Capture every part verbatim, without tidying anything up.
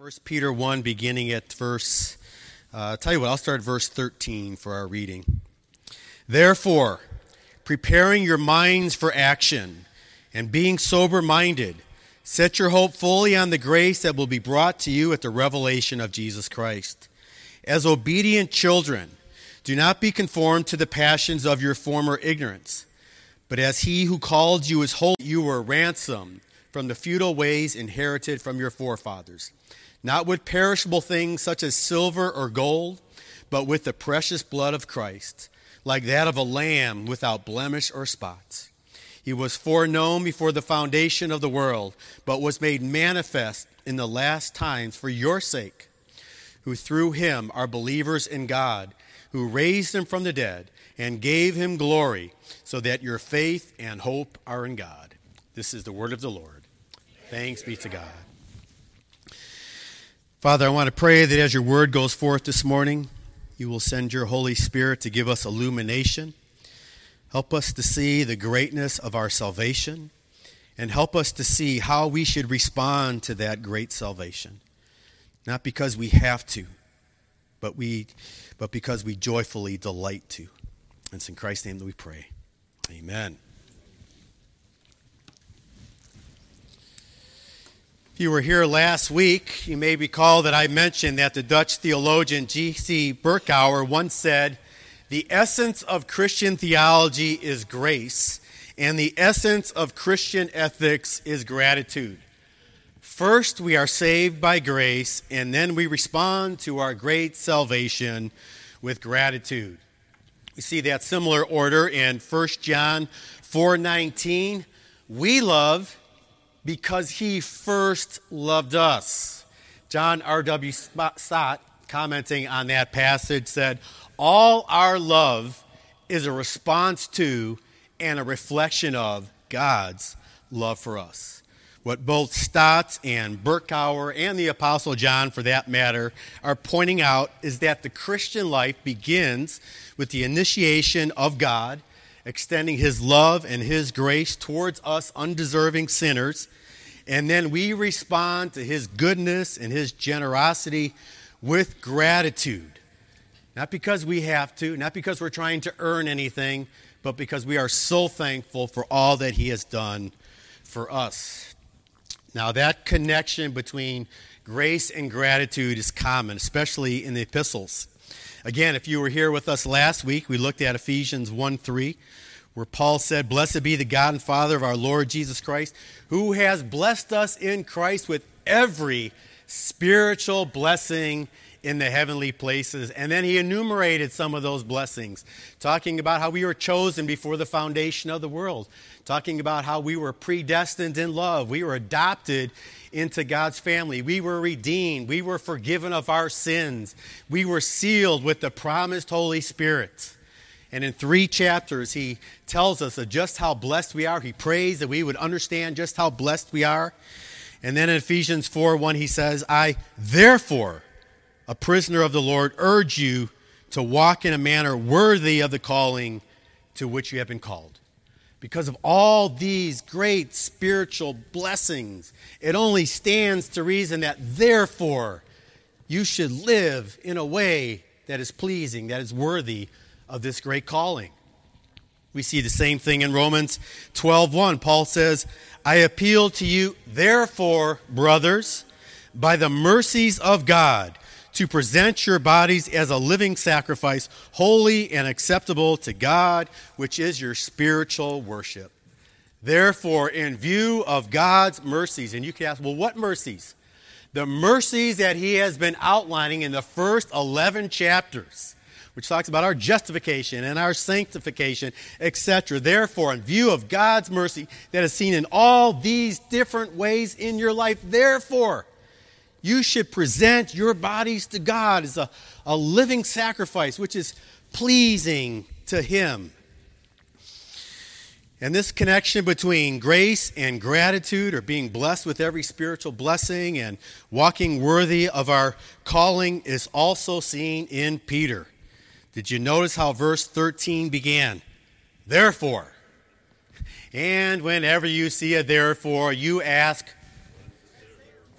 First Peter one, beginning at verse, uh, tell you what, I'll start at verse thirteen for our reading. Therefore, preparing your minds for action and being sober-minded, set your hope fully on the grace that will be brought to you at the revelation of Jesus Christ. As obedient children, do not be conformed to the passions of your former ignorance, but as he who called you is holy, you were ransomed from the futile ways inherited from your forefathers, not with perishable things such as silver or gold, but with the precious blood of Christ, like that of a lamb without blemish or spot. He was foreknown before the foundation of the world, but was made manifest in the last times for your sake, who through him are believers in God, who raised him from the dead and gave him glory, so that your faith and hope are in God. This is the word of the Lord. Thanks be to God. Father, I want to pray that as your word goes forth this morning, you will send your Holy Spirit to give us illumination. Help us to see the greatness of our salvation, and help us to see how we should respond to that great salvation. Not because we have to, but we, but because we joyfully delight to. And it's in Christ's name that we pray. Amen. If you were here last week, you may recall that I mentioned that the Dutch theologian G C Berkouwer once said, "The essence of Christian theology is grace, and the essence of Christian ethics is gratitude. First, we are saved by grace, and then we respond to our great salvation with gratitude." We see that similar order in First John four nineteen. We love because he first loved us. John R W Stott, commenting on that passage, said, "All our love is a response to and a reflection of God's love for us." What both Stott and Berkouwer and the Apostle John, for that matter, are pointing out is that the Christian life begins with the initiation of God, extending his love and his grace towards us undeserving sinners, and then we respond to his goodness and his generosity with gratitude. Not because we have to, not because we're trying to earn anything, but because we are so thankful for all that he has done for us. Now, that connection between grace and gratitude is common, especially in the epistles. Again, if you were here with us last week, we looked at Ephesians one three, where Paul said, "Blessed be the God and Father of our Lord Jesus Christ, who has blessed us in Christ with every spiritual blessing in the heavenly places." And then he enumerated some of those blessings, talking about how we were chosen before the foundation of the world, talking about how we were predestined in love, we were adopted into God's family, we were redeemed, we were forgiven of our sins, we were sealed with the promised Holy Spirit. And in three chapters, he tells us of just how blessed we are. He prays that we would understand just how blessed we are. And then in Ephesians four one, he says, "I, therefore, a prisoner of the Lord, urge you to walk in a manner worthy of the calling to which you have been called." Because of all these great spiritual blessings, it only stands to reason that, therefore, you should live in a way that is pleasing, that is worthy of this great calling. We see the same thing in Romans twelve one. Paul says, "I appeal to you, therefore, brothers, by the mercies of God, to present your bodies as a living sacrifice, holy and acceptable to God, which is your spiritual worship." Therefore, in view of God's mercies, and you can ask, well, what mercies? The mercies that he has been outlining in the first eleven chapters, which talks about our justification and our sanctification, et cetera. Therefore, in view of God's mercy that is seen in all these different ways in your life, therefore, you should present your bodies to God as a, a living sacrifice, which is pleasing to him. And this connection between grace and gratitude, or being blessed with every spiritual blessing and walking worthy of our calling, is also seen in Peter. Did you notice how verse thirteen began? Therefore. And whenever you see a therefore, you ask,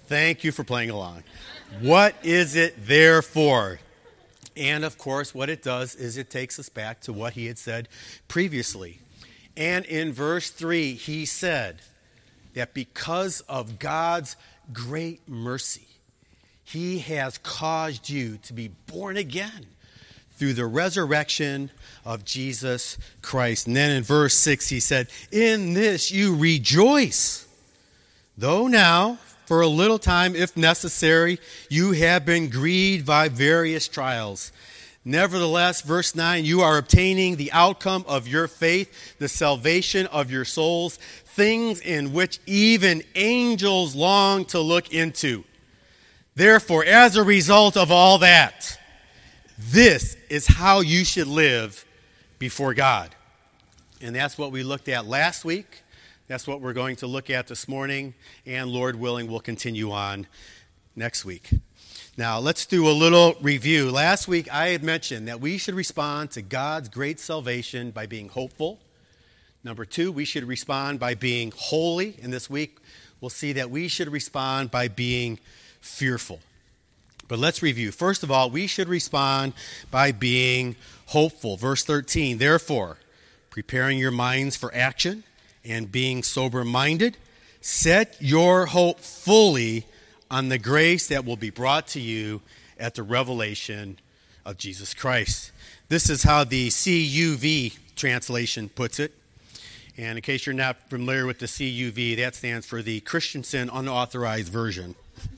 Thank you for playing along. What is it there for? And of course, what it does is it takes us back to what he had said previously. And in verse three, he said that because of God's great mercy, he has caused you to be born again through the resurrection of Jesus Christ. And then in verse six, he said, in this you rejoice, though now, for a little time, if necessary, you have been grieved by various trials. Nevertheless, verse nine, you are obtaining the outcome of your faith, the salvation of your souls, things in which even angels long to look into. Therefore, as a result of all that, this is how you should live before God. And that's what we looked at last week. That's what we're going to look at this morning, and Lord willing, we'll continue on next week. Now, let's do a little review. Last week, I had mentioned that we should respond to God's great salvation by being hopeful. Number two, we should respond by being holy. And this week, we'll see that we should respond by being fearful. But let's review. First of all, we should respond by being hopeful. Verse thirteen, therefore, preparing your minds for action, and being sober-minded, set your hope fully on the grace that will be brought to you at the revelation of Jesus Christ. This is how the C U V translation puts it. And in case you're not familiar with the C U V, that stands for the Christensen Unauthorized Version.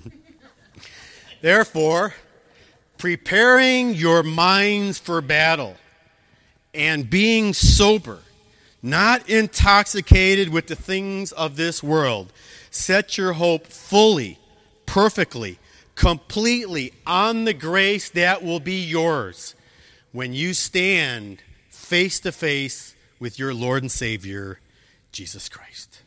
Therefore, preparing your minds for battle and being sober, not intoxicated with the things of this world. Set your hope fully, perfectly, completely on the grace that will be yours when you stand face to face with your Lord and Savior, Jesus Christ.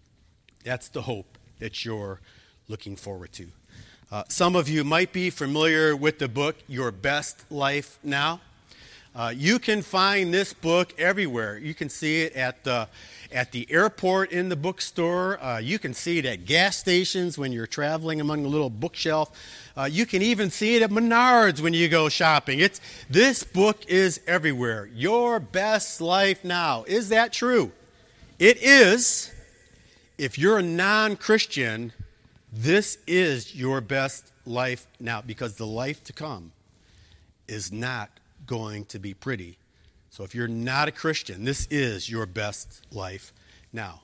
That's the hope that you're looking forward to. Uh, some of you might be familiar with the book, Your Best Life Now. Uh, you can find this book everywhere. You can see it at the, at the airport in the bookstore. Uh, you can see it at gas stations when you're traveling among the little bookshelf. Uh, you can even see it at Menards when you go shopping. It's, this book is everywhere. Your Best Life Now. Is that true? It is. If you're a non-Christian, this is your best life now, because the life to come is not going to be pretty. So if you're not a Christian, this is your best life now.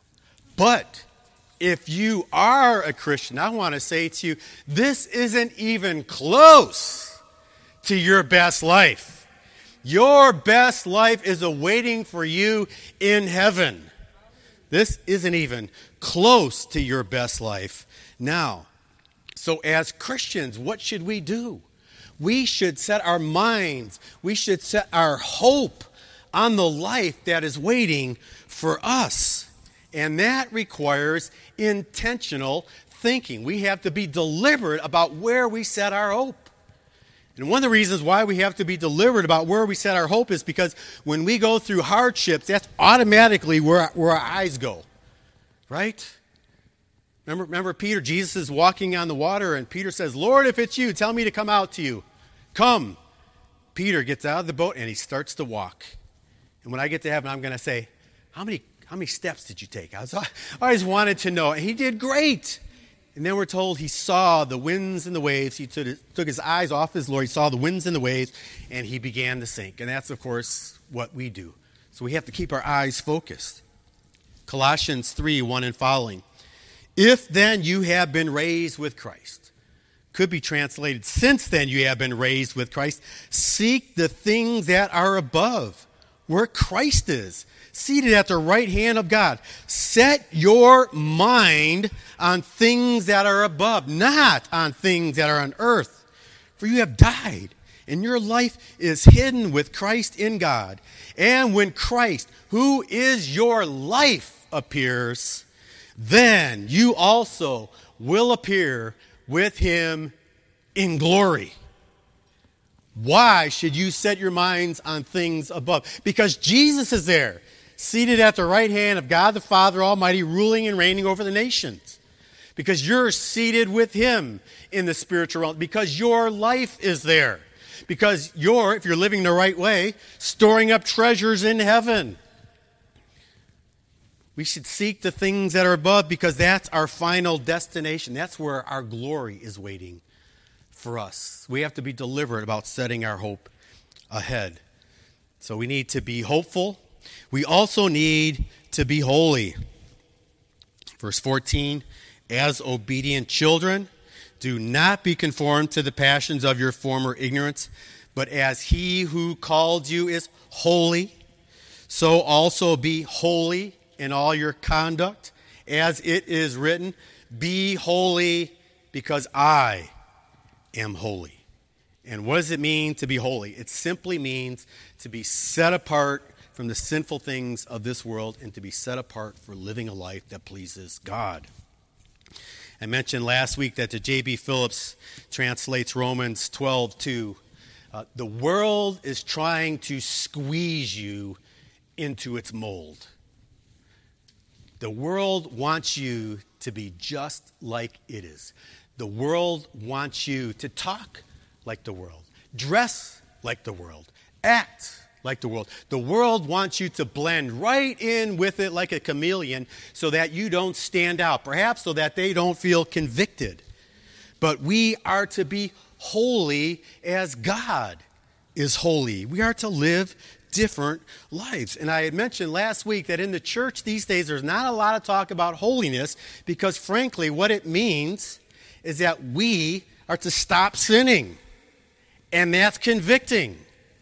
But if you are a Christian, I want to say to you, this isn't even close to your best life. Your best life is awaiting for you in heaven. This isn't even close to your best life now. So as Christians, what should we do? We should set our minds, we should set our hope on the life that is waiting for us. And that requires intentional thinking. We have to be deliberate about where we set our hope. And one of the reasons why we have to be deliberate about where we set our hope is because when we go through hardships, that's automatically where, where our eyes go. Right? Remember, remember Peter, Jesus is walking on the water, and Peter says, Lord, if it's you, tell me to come out to you. Come. Peter gets out of the boat, and he starts to walk. And when I get to heaven, I'm going to say, how many how many steps did you take? I, was, I always wanted to know. And he did great. And then we're told he saw the winds and the waves. He took his, took his eyes off his Lord. He saw the winds and the waves, and he began to sink. And that's, of course, what we do. So we have to keep our eyes focused. Colossians three, one and following. If then you have been raised with Christ, could be translated, since then you have been raised with Christ, seek the things that are above, where Christ is, seated at the right hand of God. Set your mind on things that are above, not on things that are on earth. For you have died, and your life is hidden with Christ in God. And when Christ, who is your life, appears, then you also will appear with him in glory. Why should you set your minds on things above? Because Jesus is there, seated at the right hand of God the Father Almighty, ruling and reigning over the nations. because you're seated with him in the spiritual realm, because your life is there, because you're, if you're living the right way, storing up treasures in heaven. We should seek the things that are above because that's our final destination. That's where our glory is waiting for us. We have to be deliberate about setting our hope ahead. So we need to be hopeful. We also need to be holy. Verse fourteen, as obedient children, do not be conformed to the passions of your former ignorance, but as he who called you is holy, so also be holy in all your conduct, as it is written, be holy because I am holy. And what does it mean to be holy? It simply means to be set apart from the sinful things of this world and to be set apart for living a life that pleases God. I mentioned last week that the J B Phillips translates Romans twelve two. Uh, the world is trying to squeeze you into its mold. The world wants you to be just like it is. The world wants you to talk like the world, dress like the world, act like the world. The world wants you to blend right in with it like a chameleon so that you don't stand out, perhaps so that they don't feel convicted. But we are to be holy as God is holy. We are to live different lives. And I had mentioned last week that in the church these days there's not a lot of talk about holiness because frankly what it means is that we are to stop sinning. And that's convicting.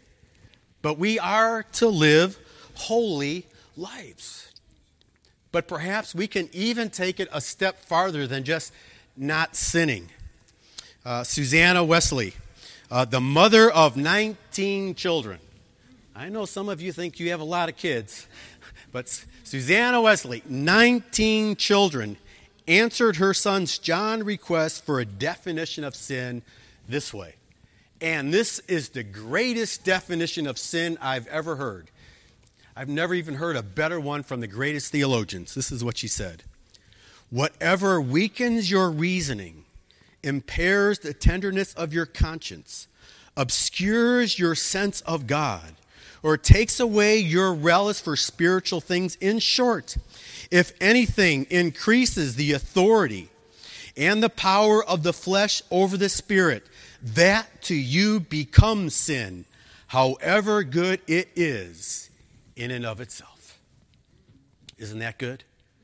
But we are to live holy lives. But perhaps we can even take it a step farther than just not sinning. Uh, Susanna Wesley, uh, the mother of nineteen children. I know some of you think you have a lot of kids, but Susanna Wesley, nineteen children, answered her son's John request for a definition of sin this way. And this is the greatest definition of sin I've ever heard. I've never even heard a better one from the greatest theologians. This is what she said. Whatever weakens your reasoning, impairs the tenderness of your conscience, obscures your sense of God, or takes away your relish for spiritual things, in short, if anything increases the authority and the power of the flesh over the spirit, that to you becomes sin, however good it is in and of itself. Isn't that good?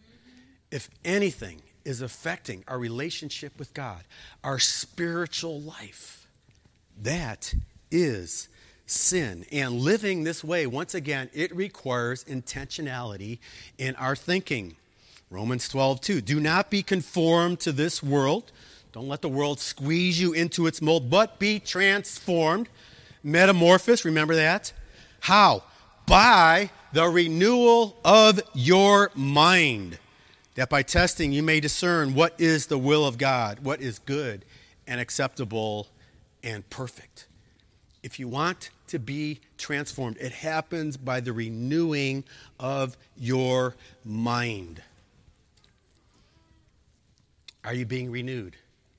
If anything is affecting our relationship with God, our spiritual life, that is sin. And living this way, once again, it requires intentionality in our thinking. Romans twelve two, do not be conformed to this world. Don't let the world squeeze you into its mold, but be transformed. Metamorphosis, remember that? How? By the renewal of your mind, that by testing you may discern what is the will of God, what is good and acceptable and perfect. If you want to be transformed, it happens by the renewing of your mind. Are you being renewed?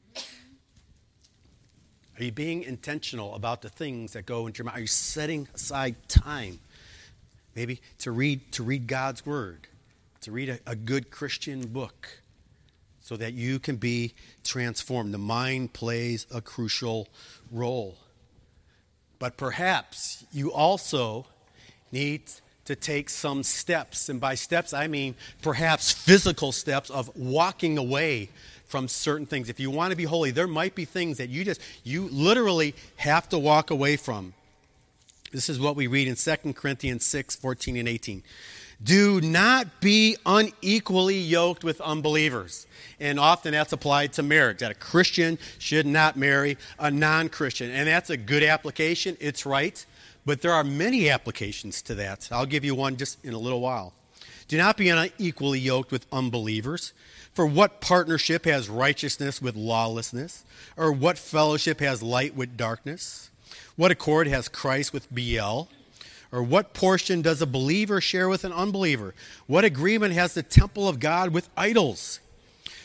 Are you being intentional about the things that go into your mind? Are you setting aside time, maybe to read to read God's Word, to read a, a good Christian book, so that you can be transformed? The mind plays a crucial role. But perhaps you also need to take some steps. And by steps, I mean perhaps physical steps of walking away from certain things. If you want to be holy, there might be things that you just, you literally have to walk away from. This is what we read in Second Corinthians six, fourteen and eighteen. Do not be unequally yoked with unbelievers. And often that's applied to marriage, that a Christian should not marry a non-Christian. And that's a good application. It's right. But there are many applications to that. I'll give you one just in a little while. Do not be unequally yoked with unbelievers. For what partnership has righteousness with lawlessness? Or what fellowship has light with darkness? What accord has Christ with Belial? Or what portion does a believer share with an unbeliever? What agreement has the temple of God with idols?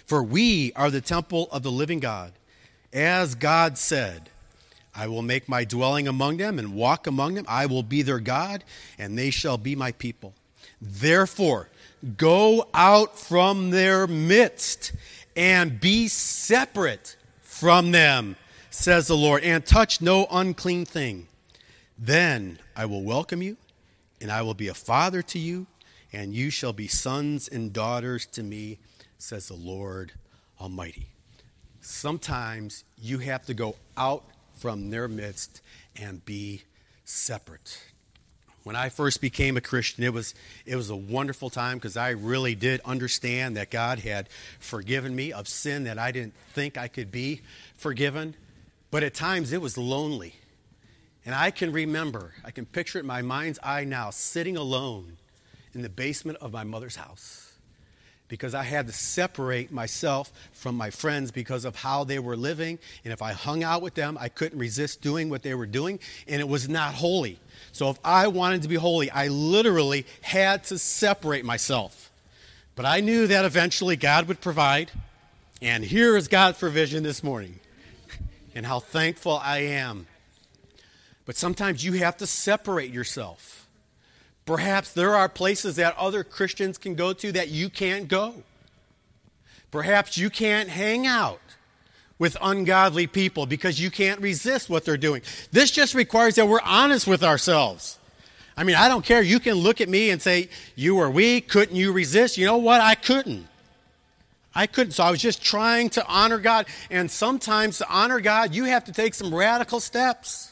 For we are the temple of the living God. As God said, I will make my dwelling among them and walk among them. I will be their God, and they shall be my people. Therefore, go out from their midst and be separate from them, says the Lord, and touch no unclean thing. Then I will welcome you, and I will be a father to you, and you shall be sons and daughters to me, says the Lord Almighty. Sometimes you have to go out from their midst and be separate. When I first became a Christian, it was it was a wonderful time because I really did understand that God had forgiven me of sin that I didn't think I could be forgiven. But at times it was lonely. And I can remember, I can picture it in my mind's eye now, sitting alone in the basement of my mother's house because I had to separate myself from my friends because of how they were living. And if I hung out with them, I couldn't resist doing what they were doing, and it was not holy. So if I wanted to be holy, I literally had to separate myself. But I knew that eventually God would provide, and here is God's provision this morning, and how thankful I am. But sometimes you have to separate yourself. Perhaps there are places that other Christians can go to that you can't go. Perhaps you can't hang out with ungodly people because you can't resist what they're doing. This just requires that we're honest with ourselves. I mean, I don't care. You can look at me and say, you were weak. Couldn't you resist? You know what? I couldn't. I couldn't. So I was just trying to honor God. And sometimes to honor God, you have to take some radical steps.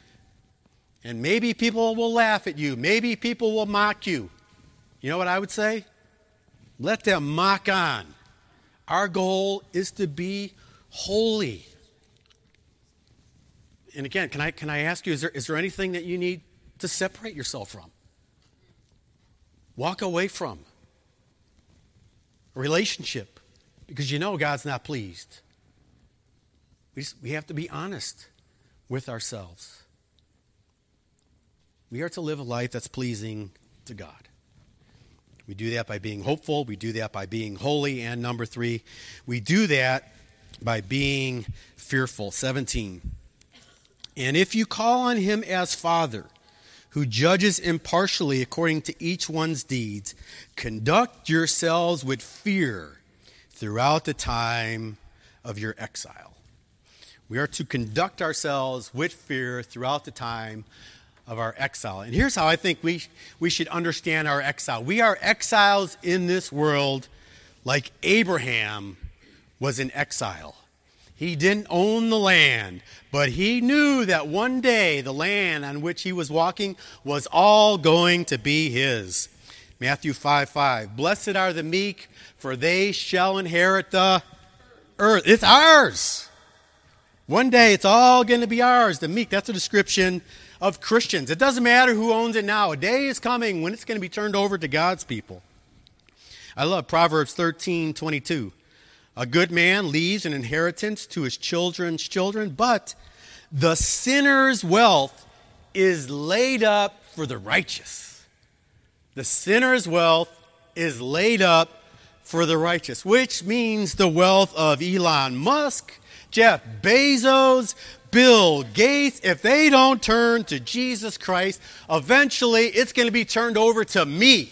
And maybe people will laugh at you. Maybe people will mock you. You know what I would say? Let them mock on. Our goal is to be holy. And again, can I can I ask you, is there is there anything that you need to separate yourself from? Walk away from a relationship because you know God's not pleased. We just, we have to be honest with ourselves. We are to live a life that's pleasing to God. We do that by being hopeful. We do that by being holy. And number three, we do that by being fearful. seventeen. And if you call on him as Father, who judges impartially according to each one's deeds, conduct yourselves with fear throughout the time of your exile. We are to conduct ourselves with fear throughout the time of our exile. And here's how I think we we should understand our exile. We are exiles in this world like Abraham was in exile. He didn't own the land, but he knew that one day the land on which he was walking was all going to be his. Matthew five five. Blessed are the meek, for they shall inherit the earth. It's ours. One day it's all going to be ours. The meek, that's a description of Christians. It doesn't matter who owns it now. A day is coming when it's going to be turned over to God's people. I love Proverbs thirteen twenty-two. A good man leaves an inheritance to his children's children, but the sinner's wealth is laid up for the righteous. The sinner's wealth is laid up for the righteous, which means the wealth of Elon Musk, Jeff Bezos, Bill Gates. If they don't turn to Jesus Christ, eventually it's going to be turned over to me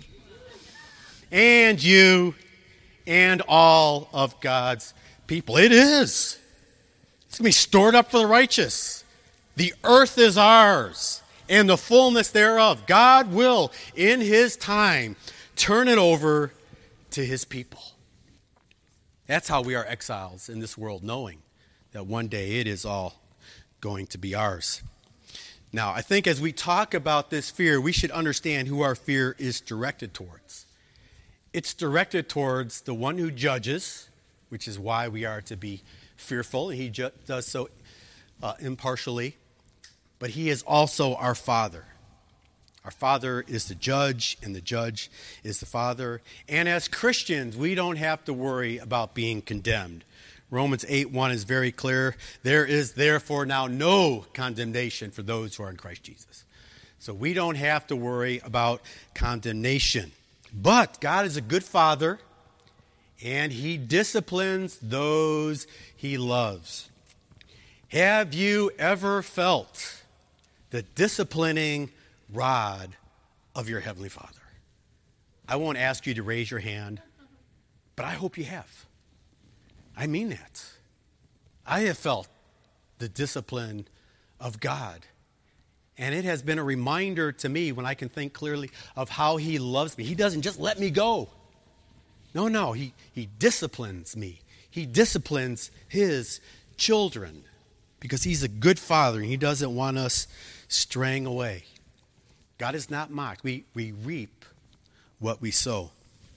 and you and all of God's people. It is. It's going to be stored up for the righteous. The earth is ours and the fullness thereof. God will, in his time, turn it over to his people. That's how we are exiles in this world, knowing that one day it is all going to be ours. Now, I think as we talk about this fear, we should understand who our fear is directed towards. It's directed towards the one who judges, which is why we are to be fearful. He ju- does so uh, impartially. But he is also our Father. Our Father is the judge, and the judge is the Father. And as Christians, we don't have to worry about being condemned. Romans eight one is very clear. There is therefore now no condemnation for those who are in Christ Jesus. So we don't have to worry about condemnation. But God is a good Father, and he disciplines those he loves. Have you ever felt the disciplining rod of your Heavenly Father? I won't ask you to raise your hand, but I hope you have. I mean that. I have felt the discipline of God. And it has been a reminder to me when I can think clearly of how he loves me. He doesn't just let me go. No, no, he, he disciplines me. He disciplines his children because he's a good father and he doesn't want us straying away. God is not mocked. We, we reap what we sow.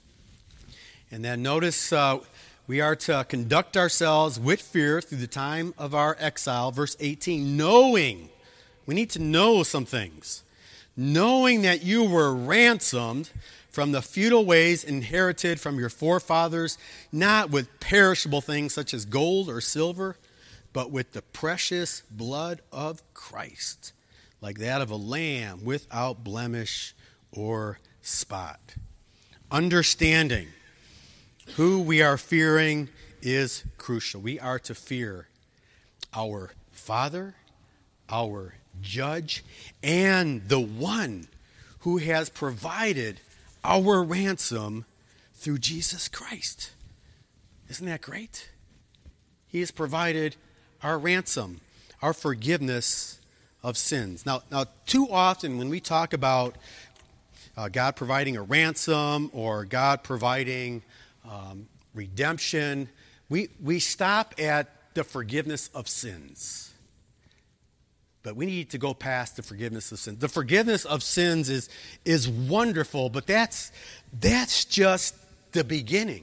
And then notice uh, we are to conduct ourselves with fear through the time of our exile. Verse eighteen, knowing. We need to know some things. Knowing that you were ransomed from the futile ways inherited from your forefathers, not with perishable things such as gold or silver, but with the precious blood of Christ, like that of a lamb without blemish or spot. Understanding who we are fearing is crucial. We are to fear our Father, our Judge, and the one who has provided our ransom through Jesus Christ. Isn't that great? He has provided our ransom, our forgiveness of sins. Now, now too often when we talk about uh, God providing a ransom or God providing um, redemption, we, we stop at the forgiveness of sins. But we need to go past the forgiveness of sins. The forgiveness of sins is, is wonderful, but that's, that's just the beginning.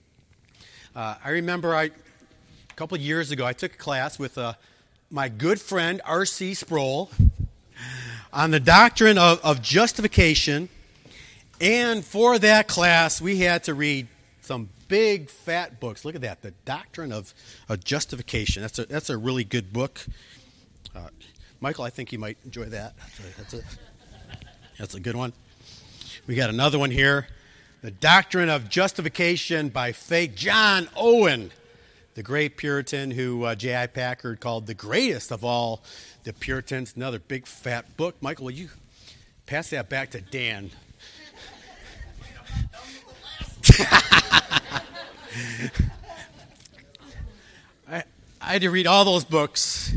Uh, I remember I, a couple of years ago, I took a class with uh, my good friend R C Sproul on the doctrine of, of justification. And for that class, we had to read some big, fat books. Look at that, the doctrine of, of justification. That's a, that's a really good book. Uh, Michael, I think you might enjoy that. That's a, that's, a, that's a good one. We got another one here. The Doctrine of Justification by Faith. John Owen, the great Puritan who uh, J I Packer called the greatest of all the Puritans. Another big, fat book. Michael, will you pass that back to Dan? I, I had to read all those books.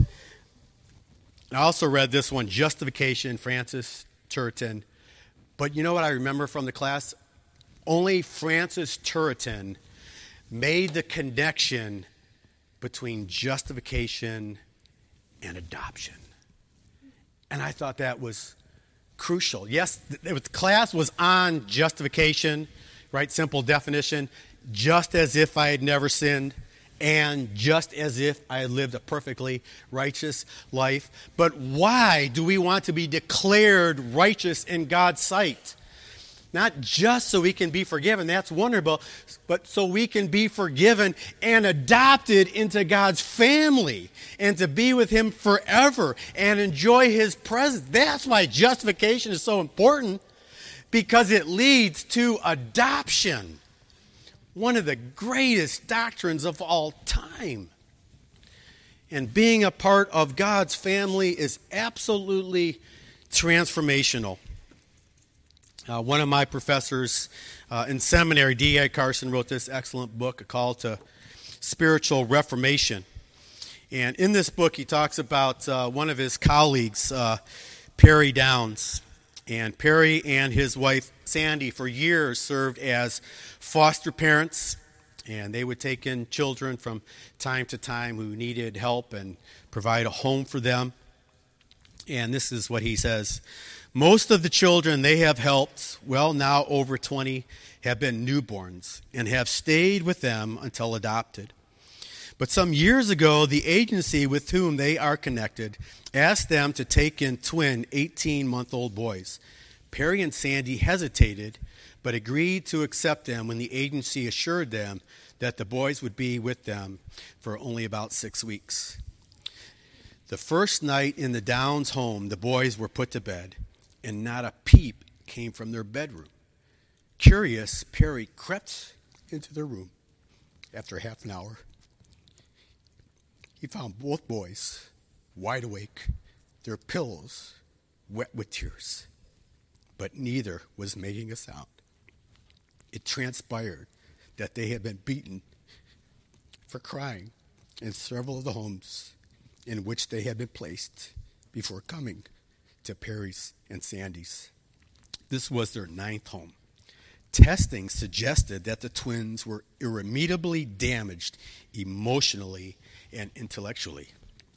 I also read this one, Justification, Francis Turretin. But you know what I remember from the class? Only Francis Turretin made the connection between justification and adoption. And I thought that was crucial. Yes, the class was on justification, right? Simple definition. Just as if I had never sinned. And just as if I had lived a perfectly righteous life. But why do we want to be declared righteous in God's sight? Not just so we can be forgiven, that's wonderful, but so we can be forgiven and adopted into God's family and to be with him forever and enjoy his presence. That's why justification is so important, because it leads to adoption. One of the greatest doctrines of all time. And being a part of God's family is absolutely transformational. Uh, one of my professors uh, in seminary, D A Carson, wrote this excellent book, A Call to Spiritual Reformation. And in this book, he talks about uh, one of his colleagues, uh, Perry Downs. And Perry and his wife, Sandy, for years served as foster parents, and they would take in children from time to time who needed help and provide a home for them. And this is what he says. Most of the children they have helped, well, now over twenty, have been newborns and have stayed with them until adopted. But some years ago, the agency with whom they are connected asked them to take in twin eighteen-month-old boys. Perry and Sandy hesitated, but agreed to accept them when the agency assured them that the boys would be with them for only about six weeks. The first night in the Downs home, the boys were put to bed, and not a peep came from their bedroom. Curious, Perry crept into their room after half an hour, he found both boys wide awake, their pillows wet with tears, but neither was making a sound. It transpired that they had been beaten for crying in several of the homes in which they had been placed before coming to Perry's and Sandy's. This was their ninth home. Testing suggested that the twins were irremediably damaged emotionally and intellectually.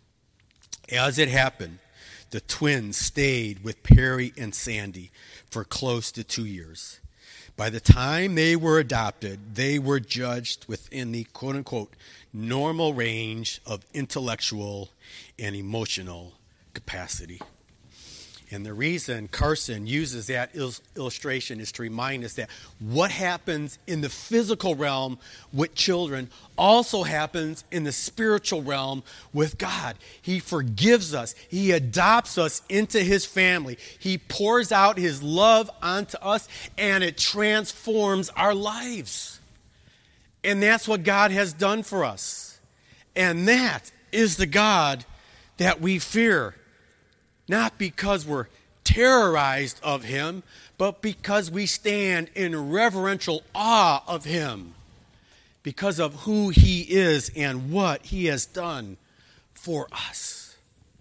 As it happened, the twins stayed with Perry and Sandy for close to two years. By the time they were adopted, they were judged within the quote-unquote normal range of intellectual and emotional capacity. And the reason Carson uses that il- illustration is to remind us that what happens in the physical realm with children also happens in the spiritual realm with God. He forgives us. He adopts us into his family. He pours out his love onto us, and it transforms our lives. And that's what God has done for us. And that is the God that we fear. Not because we're terrorized of him, but because we stand in reverential awe of him, because of who he is and what he has done for us.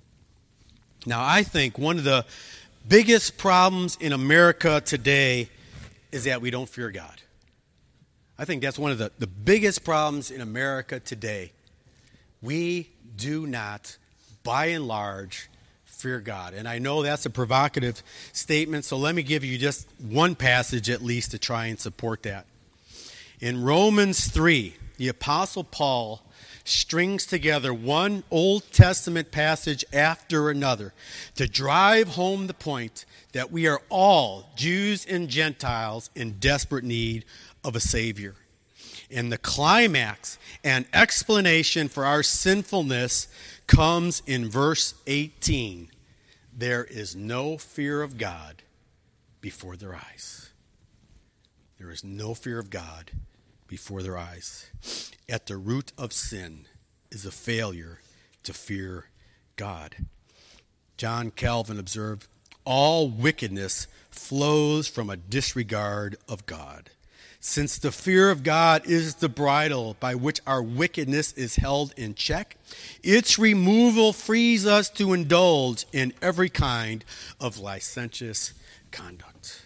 Now, I think one of the biggest problems in America today is that we don't fear God. I think that's one of the, the biggest problems in America today. We do not, by and large, fear God. And I know that's a provocative statement, so let me give you just one passage at least to try and support that. In Romans three, the Apostle Paul strings together one Old Testament passage after another to drive home the point that we are all, Jews and Gentiles, in desperate need of a Savior. And the climax and explanation for our sinfulness comes in verse eighteen. There is no fear of God before their eyes. There is no fear of God before their eyes. At the root of sin is a failure to fear God. John Calvin observed, all wickedness flows from a disregard of God. Since the fear of God is the bridle by which our wickedness is held in check, its removal frees us to indulge in every kind of licentious conduct.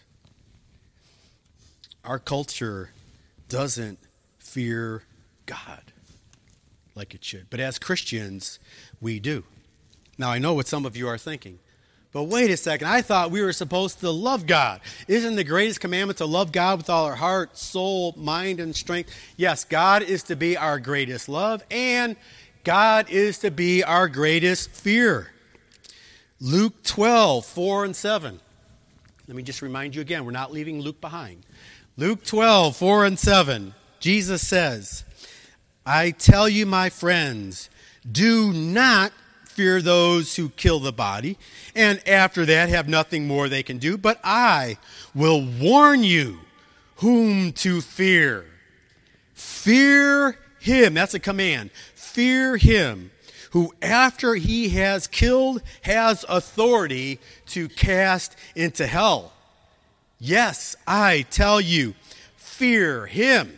Our culture doesn't fear God like it should, but as Christians, we do. Now, I know what some of you are thinking. But wait a second, I thought we were supposed to love God. Isn't the greatest commandment to love God with all our heart, soul, mind, and strength? Yes, God is to be our greatest love, and God is to be our greatest fear. Luke twelve, four and seven. Let me just remind you again, we're not leaving Luke behind. Luke twelve, four and seven, Jesus says, I tell you, my friends, do not fear those who kill the body, and after that have nothing more they can do. But I will warn you whom to fear. Fear him. That's a command. Fear him who, after he has killed, has authority to cast into hell. Yes, I tell you, fear him.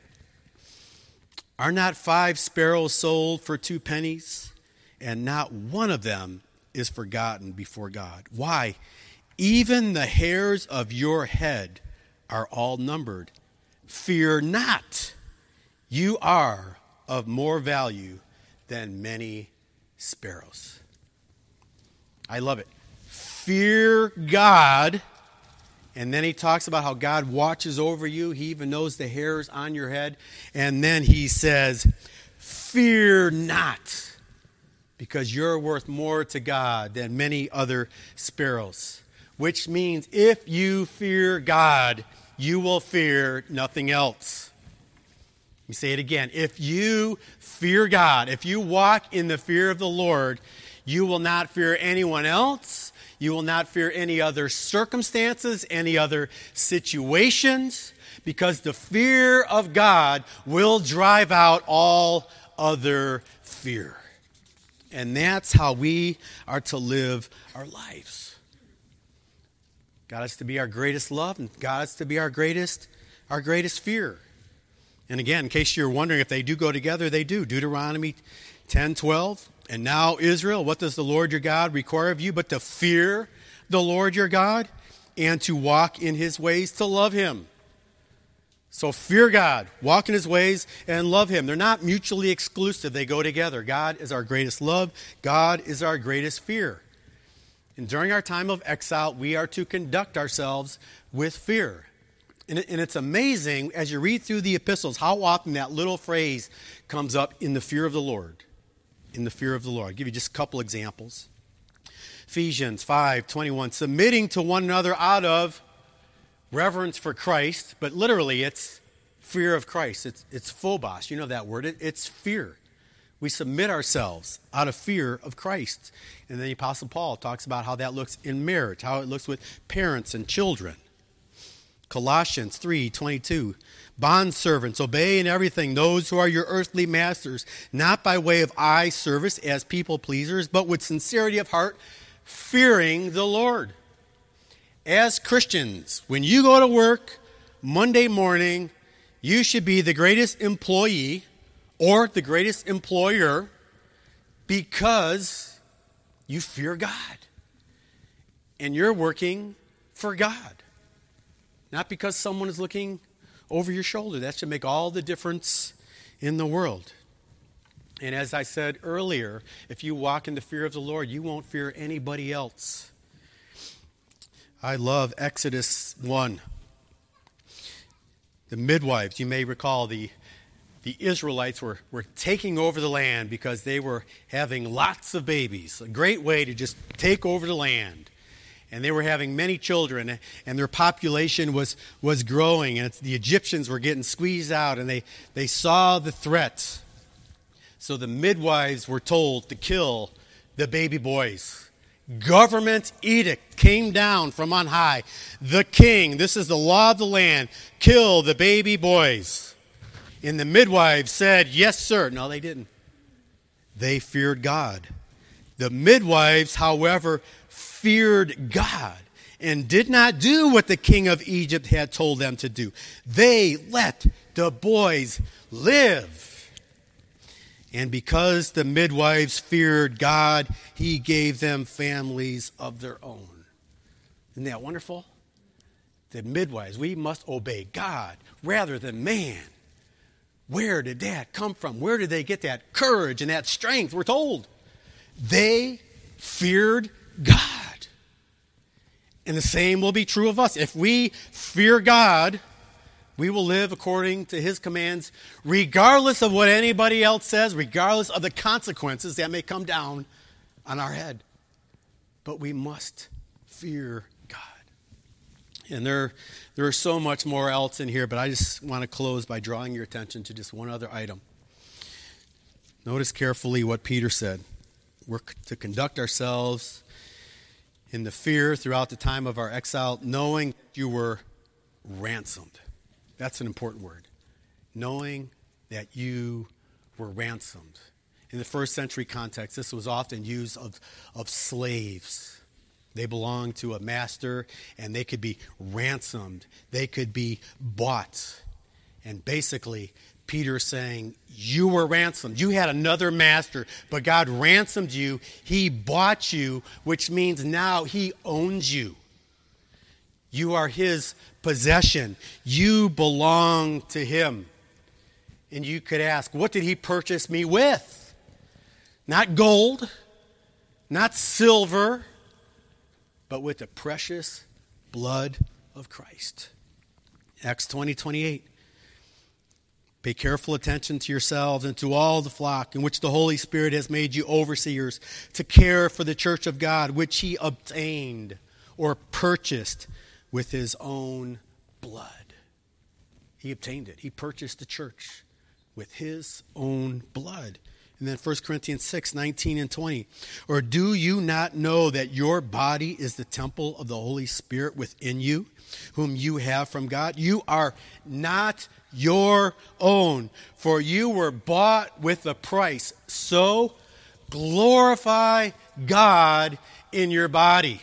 Are not five sparrows sold for two pennies? And not one of them is forgotten before God. Why? Even the hairs of your head are all numbered. Fear not. You are of more value than many sparrows. I love it. Fear God. And then he talks about how God watches over you. He even knows the hairs on your head. And then he says, fear not. Because you're worth more to God than many other sparrows. Which means if you fear God, you will fear nothing else. Let me say it again. If you fear God, if you walk in the fear of the Lord, you will not fear anyone else. You will not fear any other circumstances, any other situations, because the fear of God will drive out all other fear. And that's how we are to live our lives. God is to be our greatest love, and God is to be our greatest, our greatest fear. And again, in case you're wondering if they do go together, they do. Deuteronomy ten twelve. And now, Israel, what does the Lord your God require of you but to fear the Lord your God and to walk in his ways, to love him? So fear God, walk in his ways, and love him. They're not mutually exclusive. They go together. God is our greatest love. God is our greatest fear. And during our time of exile, we are to conduct ourselves with fear. And, it, and it's amazing, as you read through the epistles, how often that little phrase comes up, in the fear of the Lord. In the fear of the Lord. I'll give you just a couple examples. Ephesians five twenty-one, submitting to one another out of reverence for Christ, but literally it's fear of Christ. It's, it's phobos. You know that word. It, it's fear. We submit ourselves out of fear of Christ. And then the Apostle Paul talks about how that looks in marriage, how it looks with parents and children. Colossians three twenty-two, bondservants, obey in everything those who are your earthly masters, not by way of eye service as people pleasers, but with sincerity of heart, fearing the Lord. As Christians, when you go to work Monday morning, you should be the greatest employee or the greatest employer because you fear God. And you're working for God. Not because someone is looking over your shoulder. That should make all the difference in the world. And as I said earlier, if you walk in the fear of the Lord, you won't fear anybody else. I love Exodus one. The midwives, you may recall, the, the Israelites were, were taking over the land because they were having lots of babies. A great way to just take over the land. And they were having many children, and their population was, was growing, and it's, the Egyptians were getting squeezed out, and they, they saw the threat. So the midwives were told to kill the baby boys. Government edict came down from on high. The king, this is the law of the land, kill the baby boys. And the midwives said, yes, sir. No, they didn't. They feared God. The midwives, however, feared God and did not do what the king of Egypt had told them to do. They let the boys live. And because the midwives feared God, he gave them families of their own. Isn't that wonderful? The midwives, we must obey God rather than man. Where did that come from? Where did they get that courage and that strength? We're told they feared God. And the same will be true of us. If we fear God, we will live according to his commands, regardless of what anybody else says, regardless of the consequences that may come down on our head. But we must fear God. And there, there is so much more else in here, but I just want to close by drawing your attention to just one other item. Notice carefully what Peter said. We're to conduct ourselves in the fear throughout the time of our exile, knowing you were ransomed. That's an important word. Knowing that you were ransomed. In the first century context, this was often used of, of slaves. They belonged to a master, and they could be ransomed. They could be bought. And basically, Peter's saying, you were ransomed. You had another master, but God ransomed you. He bought you, which means now he owns you. You are his possession. You belong to him. And you could ask, what did he purchase me with? Not gold, not silver, but with the precious blood of Christ. Acts twenty twenty-eight. Pay careful attention to yourselves and to all the flock in which the Holy Spirit has made you overseers to care for the church of God, which he obtained or purchased with his own blood. He obtained it. He purchased the church with his own blood. And then First Corinthians six, nineteen and twenty. Or do you not know that your body is the temple of the Holy Spirit within you, whom you have from God? You are not your own, for you were bought with a price. So glorify God in your body.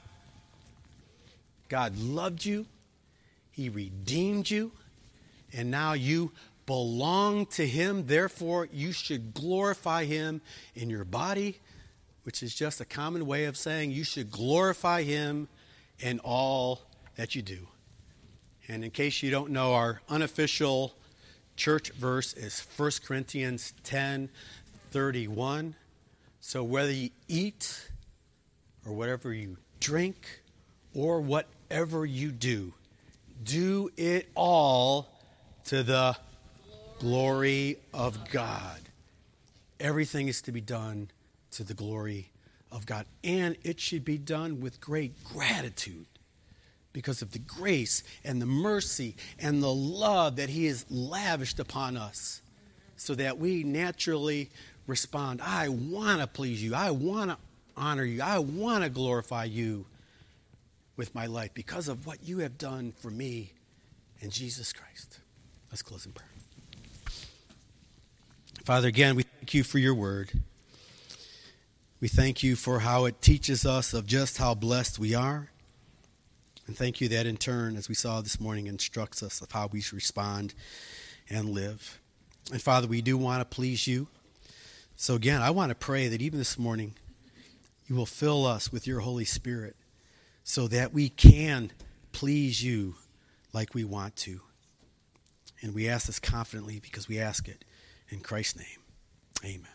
God loved you. He redeemed you. And now you belong to him. Therefore, you should glorify him in your body, which is just a common way of saying you should glorify him in all that you do. And in case you don't know, our unofficial church verse is First Corinthians ten thirty-one. So whether you eat or whatever you drink or whatever you do, do it all to the glory of God. Everything is to be done to the glory of God. And it should be done with great gratitude because of the grace and the mercy and the love that he has lavished upon us, so that we naturally respond, I want to please you. I want to honor you. I want to glorify you with my life because of what you have done for me in Jesus Christ. Let's close in prayer. Father, again, we thank you for your word. We thank you for how it teaches us of just how blessed we are. And thank you that in turn, as we saw this morning, instructs us of how we should respond and live. And Father, we do want to please you. So again, I want to pray that even this morning, you will fill us with your Holy Spirit so that we can please you like we want to. And we ask this confidently because we ask it in Christ's name. Amen.